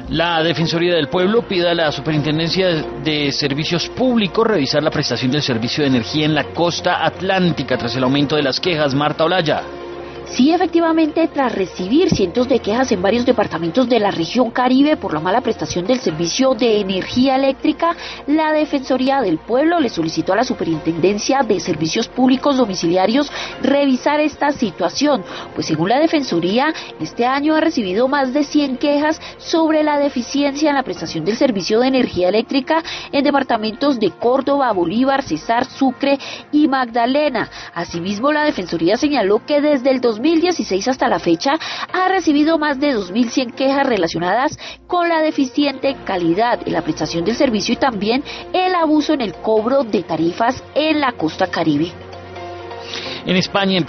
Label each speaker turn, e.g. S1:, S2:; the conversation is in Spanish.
S1: La Defensoría del Pueblo pide a la Superintendencia de Servicios Públicos revisar la prestación del servicio de energía en la costa atlántica tras el aumento de las quejas. Marta Olaya.
S2: Sí, efectivamente, tras recibir cientos de quejas en varios departamentos de la región Caribe por la mala prestación del servicio de energía eléctrica, la Defensoría del Pueblo le solicitó a la Superintendencia de Servicios Públicos Domiciliarios revisar esta situación, pues según la Defensoría, este año ha recibido más de 100 quejas sobre la deficiencia en la prestación del servicio de energía eléctrica en departamentos de Córdoba, Bolívar, Cesar, Sucre y Magdalena. Asimismo, la Defensoría señaló que desde el 2016 hasta la fecha ha recibido más de 2.100 quejas relacionadas con la deficiente calidad en la prestación del servicio y también el abuso en el cobro de tarifas en la costa Caribe.
S1: En España